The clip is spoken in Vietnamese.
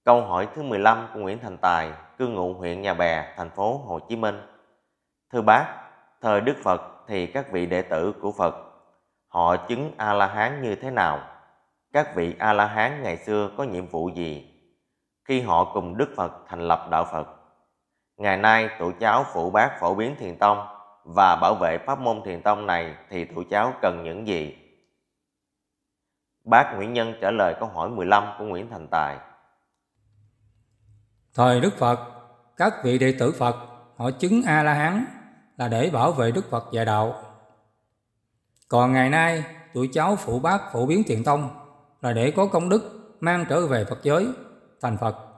Câu hỏi thứ 15 của Nguyễn Thành Tài, cư ngụ huyện Nhà Bè, thành phố Hồ Chí Minh. Thưa bác, thời Đức Phật thì các vị đệ tử của Phật họ chứng A-la-hán như thế nào? Các vị A-la-hán ngày xưa có nhiệm vụ gì khi họ cùng Đức Phật thành lập đạo Phật? Ngày nay tụi cháu phụ bác phổ biến thiền tông và bảo vệ pháp môn thiền tông này thì tụi cháu cần những gì? Bác Nguyễn Nhân trả lời câu hỏi 15 của Nguyễn Thành Tài. Thời Đức Phật, các vị đệ tử Phật họ chứng A-la-hán là để bảo vệ Đức Phật dạy đạo. Còn ngày nay, tụi cháu phụ bác phổ biến thiền tông là để có công đức mang trở về Phật giới, thành Phật.